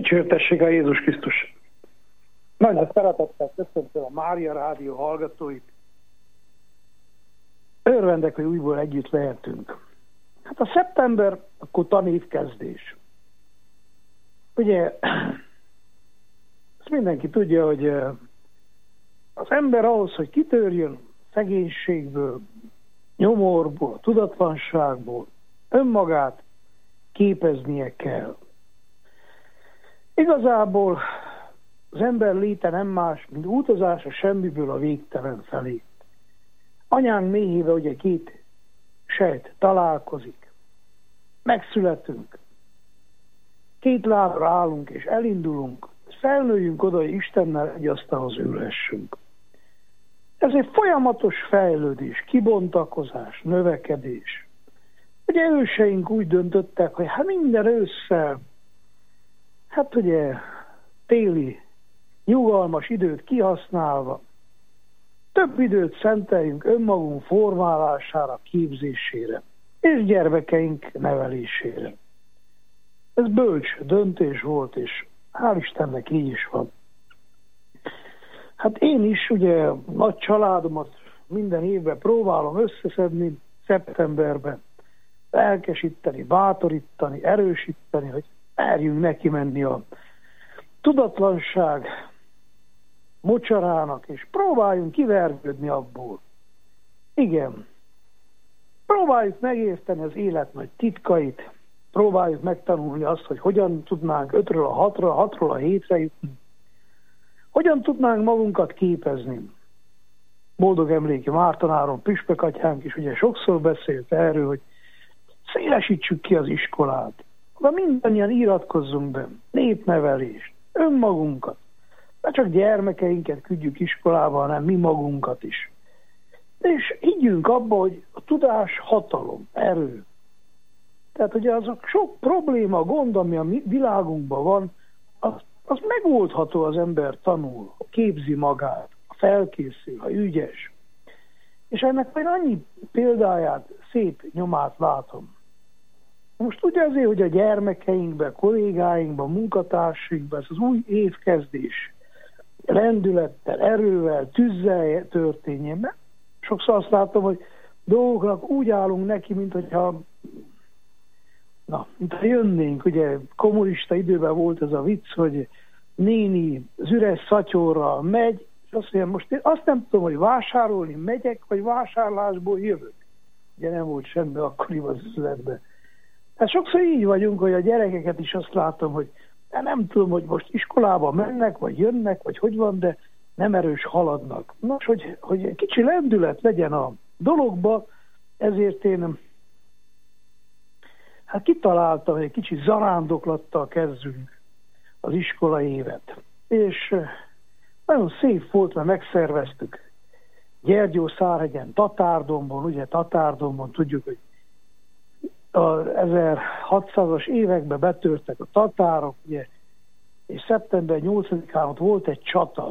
Dicsértessége a Jézus Krisztus! Nagyon szeretettel köszöntöm a Mária Rádió hallgatóit. Örvendek, hogy újból együtt lehetünk. Hát a szeptember, akkor tanévkezdés. Ugye, ezt mindenki tudja, hogy az ember ahhoz, hogy kitörjön szegénységből, nyomorból, tudatlanságból, önmagát képeznie kell. Igazából az ember léte nem más, mint utazás a semmiből a végtelen felé. Anyánk méhébe ugye két sejt találkozik. Megszületünk. Két lábra állunk és elindulunk. Felnőjünk oda, hogy Istennel egy asztalhoz ülhessünk. Ez egy folyamatos fejlődés, kibontakozás, növekedés. Ugye őseink úgy döntöttek, hogy hát minden ősszel, hát ugye téli, nyugalmas időt kihasználva, több időt szenteljünk önmagunk formálására, képzésére, és gyermekeink nevelésére. Ez bölcs döntés volt, és hál' Istennek így is van. Hát én is ugye nagy családomat minden évben próbálom összeszedni szeptemberben, lelkesíteni, bátorítani, erősíteni, hogy merjünk neki menni a tudatlanság mocsarának, és próbáljunk kivergődni abból. Igen, próbáljuk megérteni az élet nagy titkait, próbáljuk megtanulni azt, hogy hogyan tudnánk 5-ről a 6-ra, 6-ról a 7-re jutni, hogyan tudnánk magunkat képezni. Boldog emléke Márton Áron püspök atyánk is ugye sokszor beszélt erről, hogy szélesítsük ki az iskolát, de mindannyian iratkozzunk be, népnevelést, önmagunkat. Ne csak gyermekeinket küldjük iskolába, hanem mi magunkat is. És higgyünk abba, hogy a tudás hatalom, erő. Tehát ugye az a sok probléma, gond, ami a mi világunkban van, az megoldható, az ember tanul, képzi magát, felkészül, ha ügyes. És ennek majd annyi példáját, szép nyomát látom. Most ugye azért, hogy a gyermekeinkben, kollégáinkban, munkatársainkban ez az új évkezdés lendülettel, erővel, tűzzel történjen, mert sokszor azt látom, hogy dolgoknak úgy állunk neki, mintha jönnénk, ugye kommunista időben volt ez a vicc, hogy néni az üres szatyorral megy, és azt mondja, most én azt nem tudom, hogy vásárolni megyek, vagy vásárlásból jövök. Ugye nem volt semmi akkoriban az üzletben. Hát sokszor így vagyunk, hogy a gyerekeket is azt látom, hogy nem tudom, hogy most iskolába mennek, vagy jönnek, vagy hogy van, de nem erős haladnak. Nos, hogy kicsi lendület legyen a dologba, ezért én kitaláltam, hogy egy kicsi zarándoklattal kezdünk az iskola évet. És nagyon szép volt, mert megszerveztük Gyergyószárhegyen, Tatárdombon, ugye Tatárdombon tudjuk, hogy a 1600-as években betörtek a tatárok, ugye, és szeptember 8-án ott volt egy csata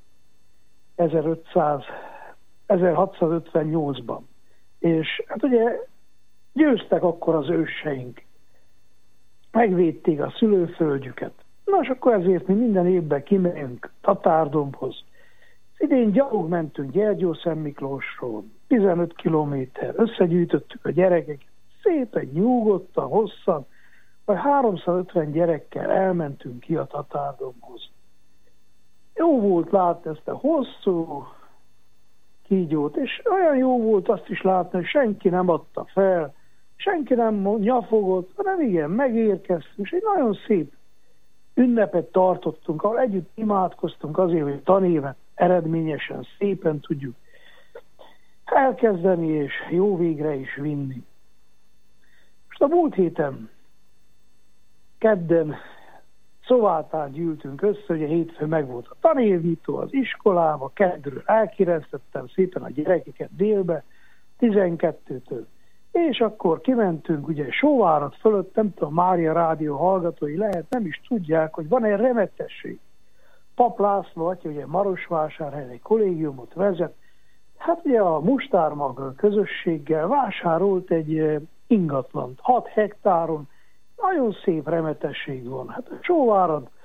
1658-ban. És hát ugye győztek akkor az őseink, megvédték a szülőföldjüket. Nos, akkor ezért mi minden évben kimegyünk Tatárdombhoz. Idén gyalog mentünk Gyergyószentmiklósról, 15 kilométer, összegyűjtöttük a gyerekeket, szépen nyugodtan, hosszan, vagy 350 gyerekkel elmentünk ki a Tatárdombhoz. Jó volt látni ezt a hosszú kígyót, és olyan jó volt azt is látni, hogy senki nem adta fel, senki nem nyafogott, hanem igen, megérkeztünk, és egy nagyon szép ünnepet tartottunk, ahol együtt imádkoztunk azért, hogy tanévet eredményesen, szépen tudjuk elkezdeni, és jó végre is vinni. Most a múlt héten, kedden Szovátán gyűltünk össze, ugye hétfőn meg volt a tanévnyitó az iskolába, keddről elkiresztettem szépen a gyerekeket délbe, 12-től. És akkor kimentünk, ugye Sóvárad fölött, nem tudom, Mária Rádió hallgatói lehet, nem is tudják, hogy van egy remetesség. Pap László atya, ugye Marosvásárhelyen egy kollégiumot vezet, hát ugye a Mustármag közösséggel vásárolt egy ingatlant, 6 hektáron, nagyon szép remetesség van. Hát a Sóvárad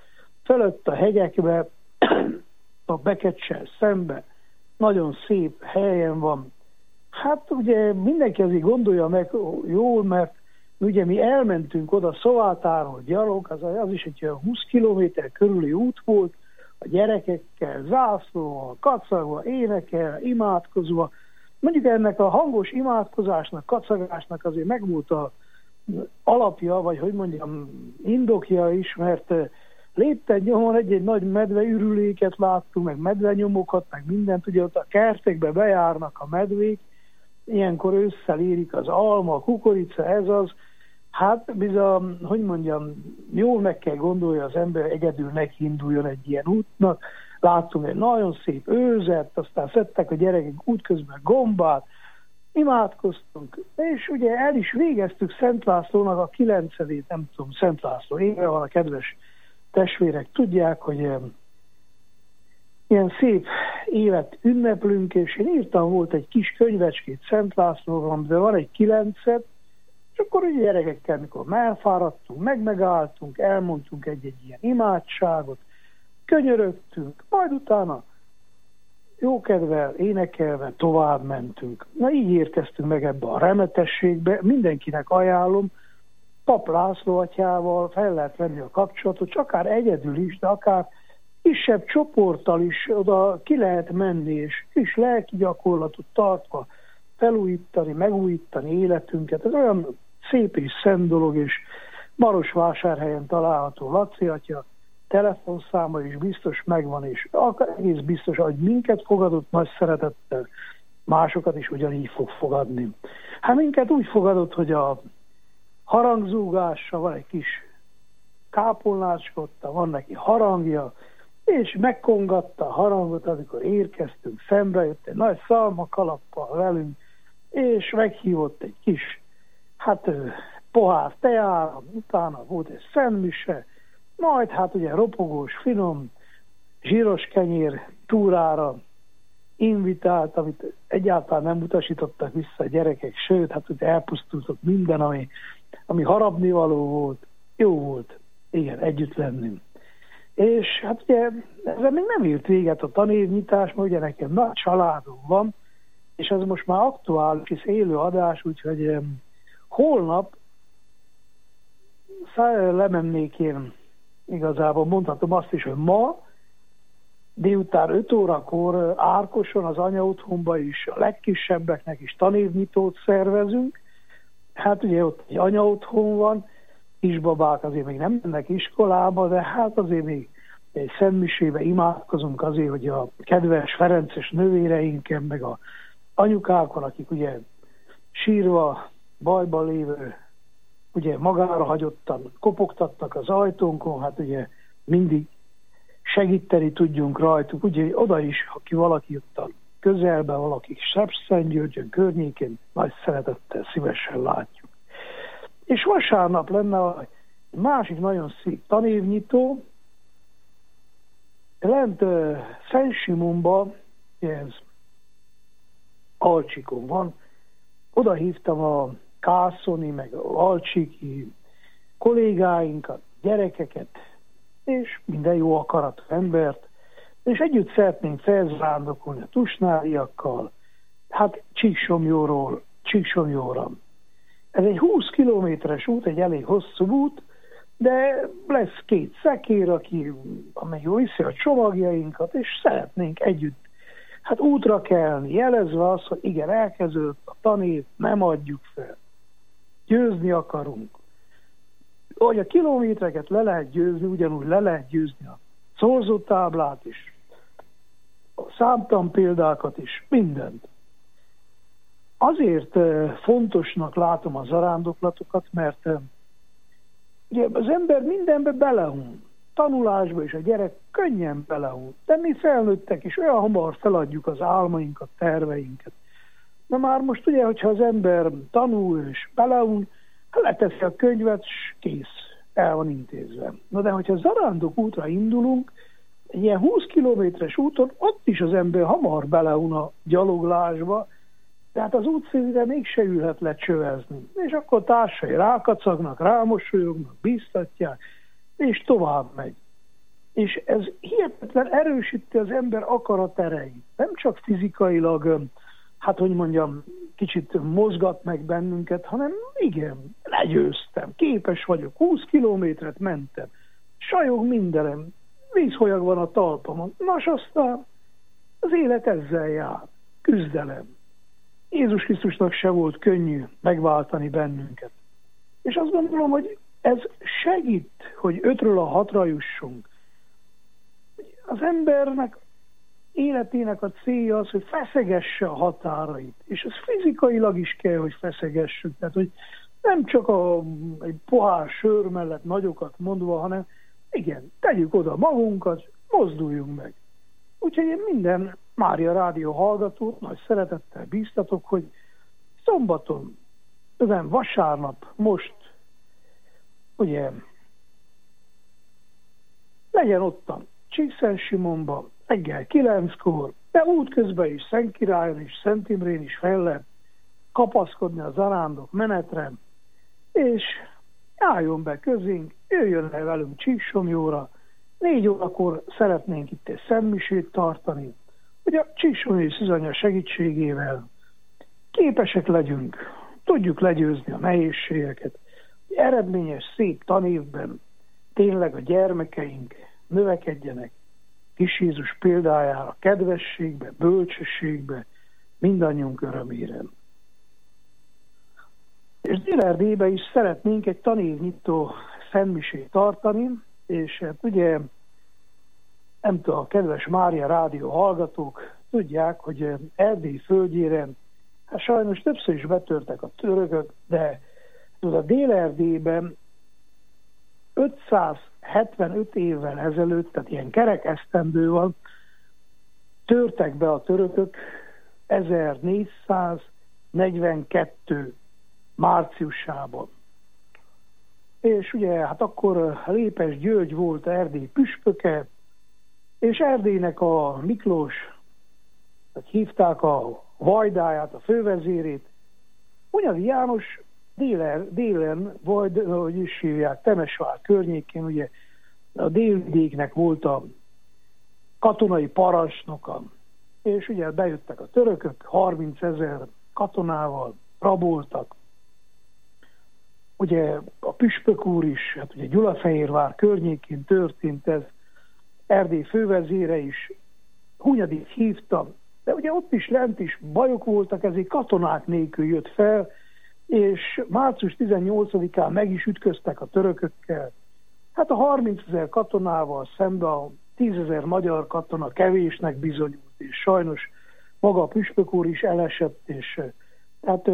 fölött a hegyekbe, a Bekecsel szembe, nagyon szép helyen van. Hát ugye mindenki azért gondolja meg jól, mert ugye mi elmentünk oda Szovátáról gyalog, az is egy olyan 20 kilométer körüli út volt, a gyerekekkel, zászlóval, kacagva, énekel, imádkozva. Mondjuk ennek a hangos imádkozásnak, kacagásnak azért megvolt a alapja, vagy hogy mondjam, indokja is, mert lépten nyomon egy-egy nagy medveürüléket láttunk, meg medvenyomokat, meg mindent, ugye ott a kertekbe bejárnak a medvék, ilyenkor ősszel érik az alma, a kukorica, ez az. Hát bizony, hogy mondjam, jól meg kell gondolja az ember, egyedül nekiinduljon egy ilyen útnak. Láttunk egy nagyon szép őzet, aztán szedtek a gyerekek útközben gombát, imádkoztunk, és ugye el is végeztük Szent Lászlónak a 9. nem tudom, Szent László éve van, a kedves testvérek tudják, hogy ilyen szép évet ünneplünk, és én írtam, volt egy kis könyvecskét Szent Lászlóról, de van egy 9-et, és akkor ugye gyerekekkel, mikor elfáradtunk, megálltunk, elmondtunk egy-egy ilyen imádságot, könyörögtünk, majd utána jókedvel, énekelve tovább mentünk. Na így érkeztünk meg ebbe a remetességbe, mindenkinek ajánlom, Pap László atyával fel lehet venni a kapcsolatot, csak akár egyedül is, de akár kisebb csoporttal is oda ki lehet menni, és kis lelki gyakorlatot tartva felújítani, megújítani életünket. Ez olyan szép és szent dolog, és Marosvásárhelyen található Laci atya telefonszáma is biztos megvan, és egész biztos, hogy minket fogadott nagy szeretettel, másokat is ugyanígy fog fogadni. Hát minket úgy fogadott, hogy a harangzúgása, van egy kis kápolnácskotta, van neki harangja, és megkongatta a harangot, amikor érkeztünk, szembe jött egy nagy szalmakalappal velünk, és meghívott egy kis, pohár teára, utána volt egy szentmise, majd hát ugye ropogós, finom, zsíros kenyér túrára invitált, amit egyáltalán nem utasítottak vissza a gyerekek, sőt, hát ugye elpusztultott minden, ami harapnivaló volt, jó volt, igen, együtt lennünk. És hát ugye ezzel még nem ért véget a tanévnyitás, mert ugye nekem nagy családom van, és ez most már aktuális, és élő adás, úgyhogy holnap lemennék én, igazából mondhatom azt is, hogy ma délután 5 órakor Árkoson, az anyaotthonba is, a legkisebbeknek is tanévnyitót szervezünk. Hát ugye ott egy anyaotthon van, kisbabák azért még nem mennek iskolába, de hát azért még egy szentmisébe imádkozunk azért, hogy a kedves ferences nővéreinken, meg a anyukákon, akik ugye sírva, bajban lévő, ugye magára hagyottan kopogtatnak az ajtónkon, hát ugye mindig segíteni tudjunk rajtuk, ugye oda is, aki valaki ott a közelben, valaki Sepszentgyörgyön környékén, nagy szeretettel szívesen látjuk. És vasárnap lenne a másik nagyon szép tanévnyitó, lent Szent Simonban, ez Alcsikon van, oda hívtam a kászoni, meg alcsiki kollégáinkat, gyerekeket, és minden jó akaratú embert, és együtt szeretnénk felzrándokolni a tusnáriakkal, hát Csíksomjóra. Ez egy 20 kilométeres út, egy elég hosszú út, de lesz 2 szekér, amely jól viszi a csomagjainkat, és szeretnénk együtt útra kelni, jelezve azt, hogy igen, elkezdődött a tanév, nem adjuk fel. Győzni akarunk. Hogy a kilométereket le lehet győzni, ugyanúgy le lehet győzni a szorzótáblát is, a számtalan példákat is, mindent. Azért fontosnak látom a zarándoklatokat, mert ugye az ember mindenbe belehun. Tanulásba is a gyerek könnyen belehun. De mi felnőttek is olyan hamar feladjuk az álmainkat, terveinket. Na már most ugye, hogyha az ember tanul és belehun, leteszi a könyvet, és kész, el van intézve. Na de hogyha zarándok útra indulunk, egy ilyen 20 kilométeres úton, ott is az ember hamar belehun a gyaloglásba, tehát az útszélére mégse ülhet le csövezni. És akkor társai rákacagnak, rámosolyognak, bíztatják, és tovább megy. És ez hihetetlen erősíti az ember akaratereit. Nem csak fizikailag, hát hogy mondjam, kicsit mozgat meg bennünket, hanem igen, legyőztem, képes vagyok, 20 kilométert mentem, sajog mindenem, vízholyag van a talpamon. Nos, aztán az élet ezzel jár, küzdelem. Jézus Krisztusnak se volt könnyű megváltani bennünket. És azt gondolom, hogy ez segít, hogy 5-ről a 6-ra jussunk. Az embernek életének a célja az, hogy feszegesse a határait. És ez fizikailag is kell, hogy feszegessük. Tehát, hogy nem csak egy pohár sör mellett nagyokat mondva, hanem igen, tegyük oda magunkat, mozduljunk meg. Úgyhogy én minden Mária Rádió hallgatót nagy szeretettel bíztatok, hogy szombaton, vasárnap, most, ugye, legyen ottan Csíkszentsimonban, reggel 9-kor, de útközben is Szentkirályon és Szent Imrén is fel lehet kapaszkodni a zarándok menetre, és álljon be közénk, jöjjön le velünk Csíksomlyóra. 4 órakor szeretnénk itt egy szentmisét tartani, hogy a Csíksomlyói Szűzanya segítségével képesek legyünk, tudjuk legyőzni a nehézségeket, hogy eredményes, szép tanévben tényleg a gyermekeink növekedjenek Kis Jézus példájára, kedvességbe, bölcsességbe, mindannyiunk örömére. És Dél-Erdélybe is szeretnénk egy tanévnyitó szentmisét tartani, és hát ugye, nem tudom, a kedves Mária Rádió hallgatók tudják, hogy Erdély földjére, hát sajnos többször is betörtek a törökök, de a Dél-Erdélyben 575 évvel ezelőtt, tehát ilyen kerek esztendő van, törtek be a törökök 1442 márciusában. És ugye, hát akkor Lépes György volt Erdély püspöke, és Erdélynek a Miklós, hívták a vajdáját, a fővezérét, Hunyadi János délen, vagy hogy is hívják, Temesvár környékén, ugye a délvidéknek volt a katonai parancsnoka, és ugye bejöttek a törökök 30 000 katonával, raboltak. Ugye a püspök úr is, hát ugye Gyulafehérvár környékén történt ez, Erdély fővezére is Hunyadit hívta, de ugye ott is lent is bajok voltak, ezért katonák nélkül jött fel, és március 18-án meg is ütköztek a törökökkel. Hát a 30 000 katonával szemben a 10 000 magyar katona kevésnek bizonyult, és sajnos maga a püspök úr is elesett, és hát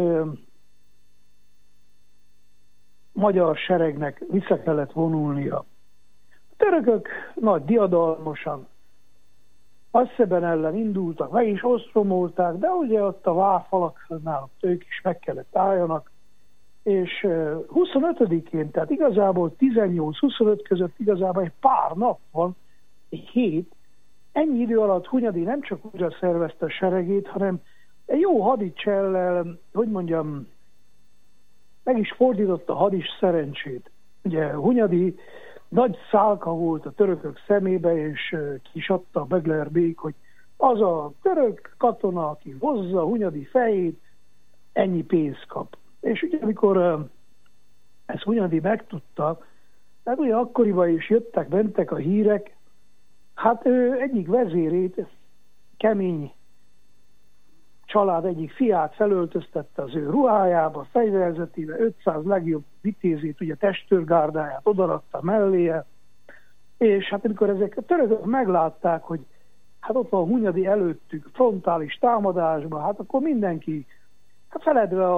magyar seregnek vissza kellett vonulnia. A törökök nagy diadalmasan Asszeben ellen indultak, meg is ostromolták, de ugye ott a várfalaknál ők is meg kellett álljanak, és 25-én, tehát igazából 18-25 között igazából egy pár nap van, egy hét, ennyi idő alatt Hunyadi nem csak újra szervezte a seregét, hanem egy jó hadicsellel, hogy mondjam, meg is fordította a hadis szerencsét. Ugye Hunyadi nagy szálka volt a törökök szemébe, és ki is adta a Beglerbék, hogy az a török katona, aki hozza Hunyadi fejét, ennyi pénzt kap. És ugye amikor ezt Hunyadi megtudta, hát ugye akkoriban is mentek a hírek, hát egyik vezérét, kemény család egyik fiát felöltöztette az ő ruhájába, fegyverzetébe, 500 legjobb vitézét, ugye testőrgárdáját odarakta melléje, és hát amikor ezek a törökök meglátták, hogy hát ott van Hunyadi előttük frontális támadásban, hát akkor mindenki hát feledve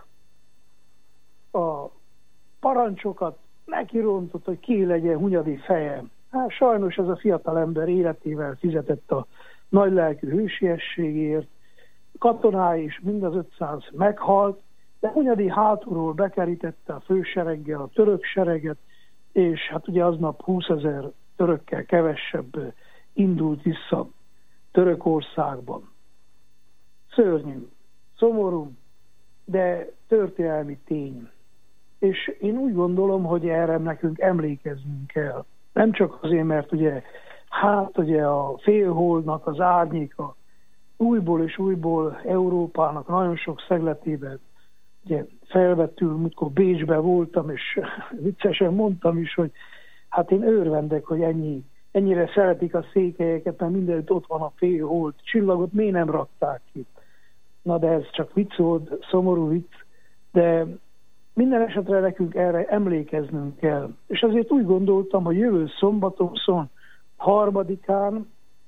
a parancsokat nekirontott, hogy ki legyen Hunyadi feje. Hát sajnos ez a fiatal ember életével fizetett a nagylelkű hősiességért, katonái is mind az 500 meghalt, de Hunyadi hátulról bekerítette a fősereggel a török sereget, és hát ugye aznap 20 000 törökkel kevesebb indult vissza Törökországban. Szörnyű, szomorú, de történelmi tény. És én úgy gondolom, hogy erre nekünk emlékeznünk kell. Nem csak azért, mert ugye, ugye a félholdnak az árnyéka újból és újból Európának nagyon sok szegletében ugye felvettül, amikor Bécsben voltam, és viccesen mondtam is, hogy hát én örvendek, hogy ennyire szeretik a székelyeket, mert mindenütt ott van a félhold csillagot, miért nem rakták ki? Na de ez csak vicc volt, szomorú vicc, de minden esetre nekünk erre emlékeznünk kell. És azért úgy gondoltam, hogy jövő szombaton, 23-án,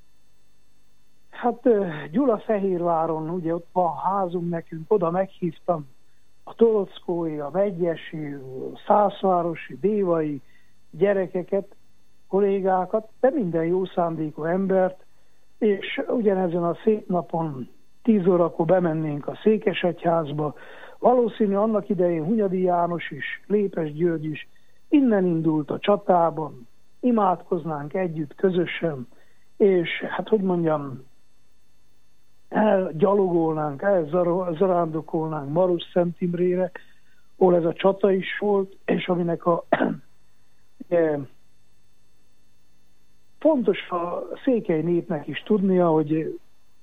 hát Gyulafehérváron, ugye ott van házunk nekünk, oda meghívtam a tolockói, a megyesi, a szászvárosi, dévai gyerekeket, kollégákat, de minden jó szándékú embert, és ugyanezen a szép napon 10 órakor bemennénk a Székesegyházba. Valószínű annak idején Hunyadi János is, Lépes György is innen indult a csatában, imádkoznánk együtt, közösen, és hát hogy mondjam, elgyalogolnánk, elzarándokolnánk Marosszent Imrére, ahol ez a csata is volt, és aminek a fontos a székely népnek is tudnia, hogy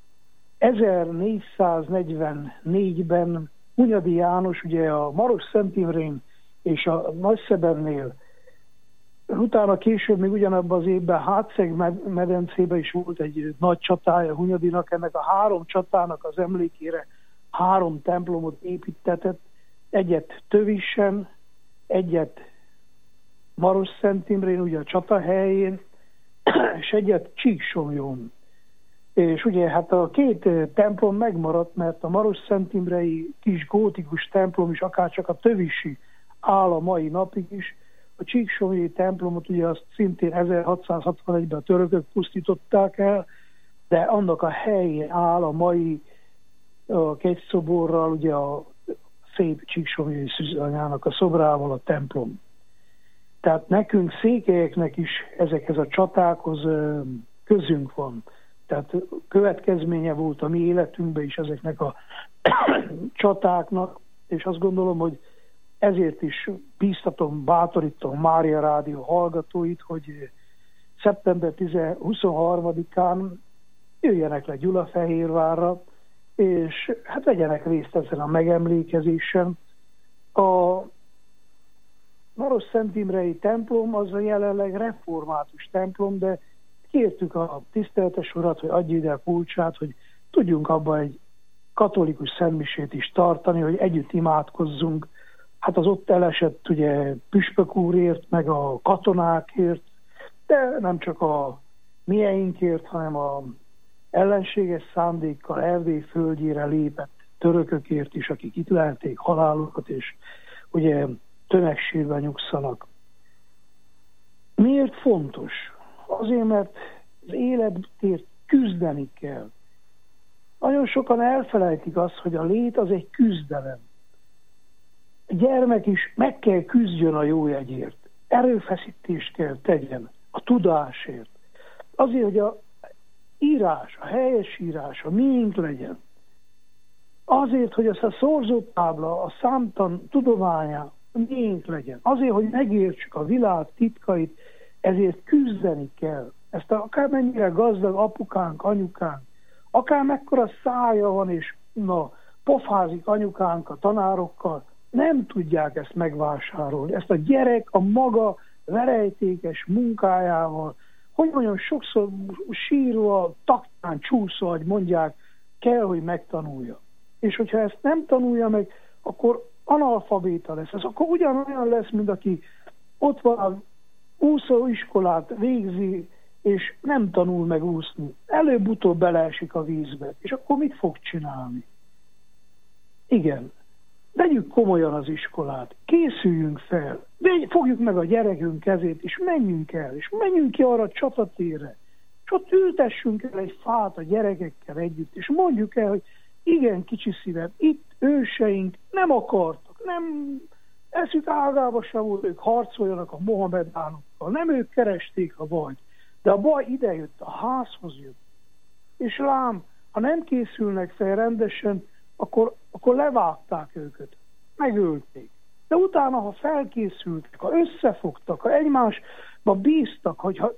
1444-ben Hunyadi János ugye a Marosszent Imrén és a Nagyszebennél, utána később még ugyanabban az évben Hátszeg medencében is volt egy nagy csatája Hunyadinak, ennek a 3 csatának az emlékére 3 templomot építetett, egyet Tövisen, egyet Marosszent Imrén, ugye a csata helyén, és egyet Csíksomlyón. És ugye hát a 2 templom megmaradt, mert a Marosszent Imrei kis gótikus templom is, akárcsak a tövisi áll a mai napig is. A Csíksomlyói templomot ugye azt szintén 1661-ben a törökök pusztították el, de annak a helyén áll a mai kegyszoborral, ugye a szép Csíksomlyói szűzanyának a szobrával a templom. Tehát nekünk székelyeknek is ezekhez a csatákhoz közünk van. Tehát következménye volt a mi életünkben is ezeknek a csatáknak, és azt gondolom, hogy ezért is bíztatom, bátorítom Mária Rádió hallgatóit, hogy szeptember 23-án jöjjenek le Gyulafehérvárra, és hát vegyenek részt ezen a megemlékezésen. A Marosszent Imrei templom az a jelenleg református templom, de kértük a tiszteletes urat, hogy adj ide a kulcsát, hogy tudjunk abban egy katolikus szentmisét is tartani, hogy együtt imádkozzunk. Hát az ott elesett ugye püspök úrért, meg a katonákért, de nem csak a mieinkért, hanem a ellenséges szándékkal Erdély földjére lépett törökökért is, akik itt lehették halálukat, és ugye tömegsírben nyugszanak. Miért fontos? Azért, mert az életért küzdeni kell. Nagyon sokan elfelejtik azt, hogy a lét az egy küzdelem. A gyermek is meg kell küzdjön a jó jegyért. Erőfeszítést kell tegyen a tudásért. Azért, hogy a írás, a helyes írás, a miénk legyen. Azért, hogy az a szorzótábla, a számtan tudománya miénk legyen. Azért, hogy megértsük a világ titkait, ezért küzdeni kell. Ezt akármennyire gazdag apukánk, anyukánk, akár mekkora szája van, és pofázik anyukánk a tanárokkal, nem tudják ezt megvásárolni. Ezt a gyerek a maga verejtékes munkájával, hogy mondjam, sokszor sírva, taktán csúszva, hogy mondják, kell, hogy megtanulja. És hogyha ezt nem tanulja meg, akkor analfabéta lesz. Ez akkor ugyanolyan lesz, mint aki ott van a úszóiskolát végzi, és nem tanul meg úszni. Előbb-utóbb beleesik a vízbe. És akkor mit fog csinálni? Igen. Vegyük komolyan az iskolát. Készüljünk fel. Fogjuk meg a gyerekünk kezét, és menjünk el. És menjünk ki arra a csatatérre. És ott ültessünk el egy fát a gyerekekkel együtt, és mondjuk el, hogy igen, kicsi szívem, itt őseink nem akartak, nem eszük ágába sem volt, ők harcoljanak a mohamedánokkal, nem ők keresték a bajt, de a baj idejött, a házhoz jött. És lám, ha nem készülnek fel rendesen, akkor levágták őket, megölték. De utána, ha felkészültek, ha összefogtak, ha egymásba bíztak, hogyha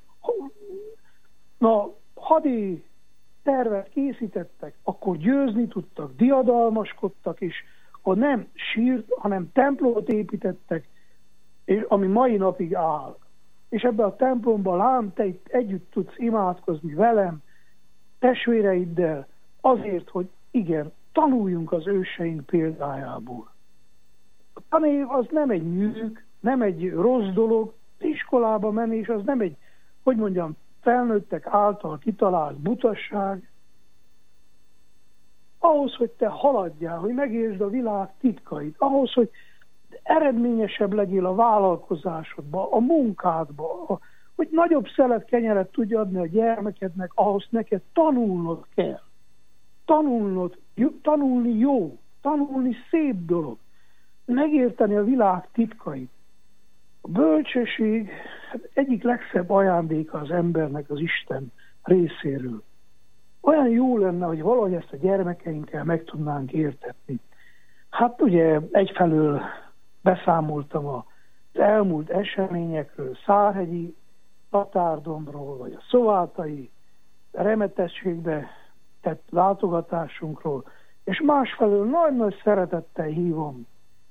hadi tervet készítettek, akkor győzni tudtak, diadalmaskodtak, és akkor nem sírt, hanem templomot építettek, és ami mai napig áll. És ebben a templomban lám, te itt együtt tudsz imádkozni velem, testvéreiddel, azért, hogy igen, tanuljunk az őseink példájából. A tanév az nem egy nyűg, nem egy rossz dolog, iskolába menés az nem egy, felnőttek által kitalált butasság. Ahhoz, hogy te haladjál, hogy megértsd a világ titkait, ahhoz, hogy eredményesebb legyél a vállalkozásodban, a munkádban, hogy nagyobb szelet kenyeret tudj adni a gyermekednek, ahhoz neked tanulnod kell. Tanulni jó, tanulni szép dolog, megérteni a világ titkait. A bölcsesség egyik legszebb ajándéka az embernek az Isten részéről. Olyan jó lenne, hogy valahogy ezt a gyermekeinkkel meg tudnánk értetni. Hát ugye egyfelől beszámoltam az elmúlt eseményekről, Szárhegyi Tatárdombról, vagy a szovátai remetességbe tett látogatásunkról, és másfelől nagy-nagy szeretettel hívom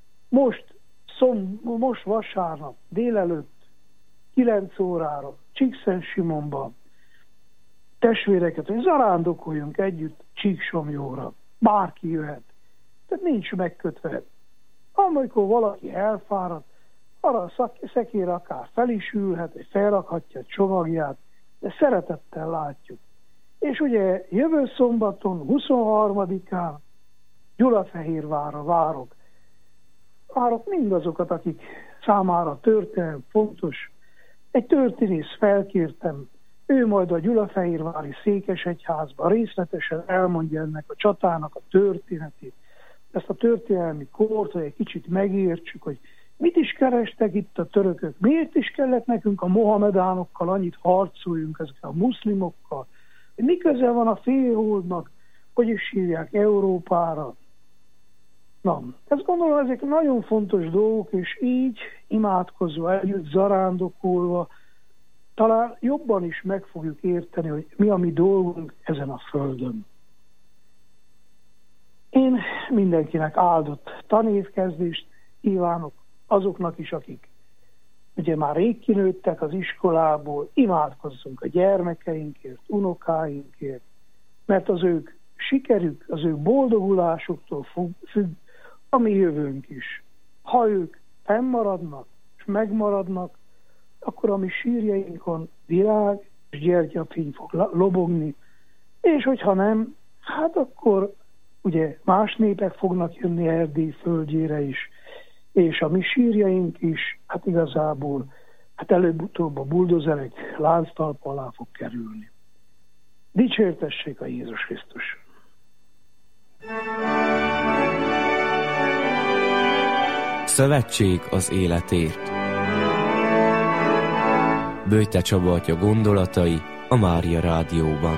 most vasárnap délelőtt 9 órára Csíkszentsimonban testvéreket, hogy zarándokoljunk együtt Csíksomjóra. Bárki jöhet. Tehát nincs megkötve. Amikor valaki elfáradt, arra a szekére akár fel is ülhet, vagy felrakhatja a csomagját, de szeretettel látjuk. És ugye jövő szombaton, 23-án Gyulafehérvárra várok mindazokat, akik számára történelem fontos. Egy történész felkértem, ő majd a Gyulafehérvári Székesegyházban részletesen elmondja ennek a csatának a történetét. Ezt a történelmi kort, hogy egy kicsit megértsük, hogy mit is kerestek itt a törökök, miért is kellett nekünk a mohamedánokkal annyit harcoljunk, ezekkel a muszlimokkal, hogy mi köze van a félholdnak, hogy is hívják Európára. Na, ezt gondolom, ezek nagyon fontos dolgok, és így imádkozva, együtt zarándokolva, talán jobban is meg fogjuk érteni, hogy mi a mi dolgunk ezen a földön. Én mindenkinek áldott tanévkezdést kívánok, azoknak is, akik ugye már rég kinőttek az iskolából, imádkozzunk a gyermekeinkért, unokáinkért, mert az ők sikerük, az ők boldogulásuktól függ a mi jövőnk is. Ha ők fennmaradnak és megmaradnak, akkor a mi sírjainkon virág és gyertyafény fog lobogni, és hogyha nem, hát akkor ugye más népek fognak jönni Erdély földjére is, és a mi sírjaink is, hát igazából, előbb-utóbb a buldozerek lánctalpa alá fog kerülni. Dicsértessék a Jézus Krisztus! Szövetség az életért. Böjte Csaba atya gondolatai a Mária Rádióban.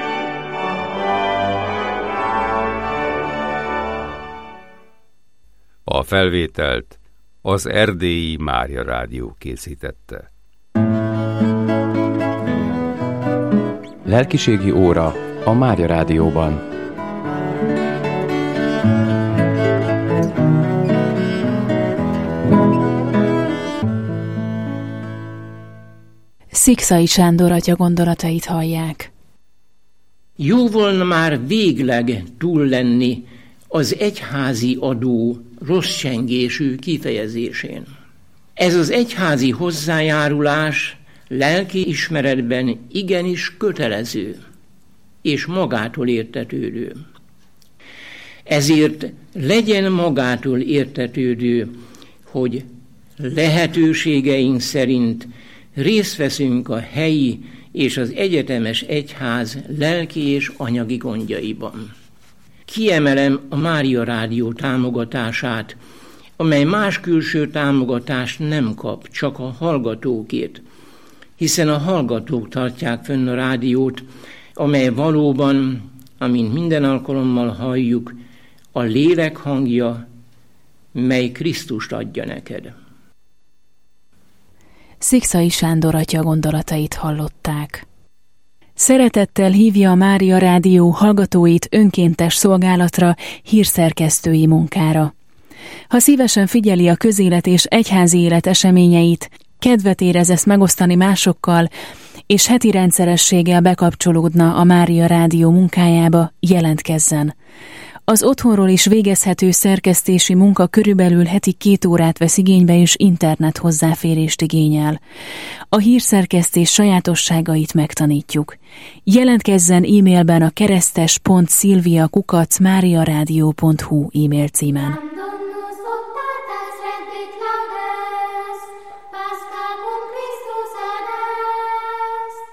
A felvételt az Erdélyi Mária Rádió készítette. Lelkiségi óra a Mária Rádióban. Szikszai Sándor atya gondolatait hallják. Jó volna már végleg túl lenni az egyházi adó rossz csengésű kifejezésén. Ez az egyházi hozzájárulás lelki ismeretben igenis kötelező és magától értetődő. Ezért legyen magától értetődő, hogy lehetőségeink szerint részt veszünk a helyi és az egyetemes egyház lelki és anyagi gondjaiban. Kiemelem a Mária Rádió támogatását, amely más külső támogatást nem kap, csak a hallgatókét, hiszen a hallgatók tartják fönn a rádiót, amely valóban, amint minden alkalommal halljuk, a lélek hangja mely Krisztust adja neked. Szikszai Sándor atya gondolatait hallották. Szeretettel hívja a Mária Rádió hallgatóit önkéntes szolgálatra, hírszerkesztői munkára. Ha szívesen figyeli a közélet és egyházi élet eseményeit, kedvet érez ezt megosztani másokkal, és heti rendszerességgel bekapcsolódna a Mária Rádió munkájába, jelentkezzen. Az otthonról is végezhető szerkesztési munka körülbelül heti 2 órát vesz igénybe, és internet hozzáférést igényel. A hírszerkesztés sajátosságait megtanítjuk. Jelentkezzen e-mailben a keresztes.szilvia@mariaradio.hu e-mail címen.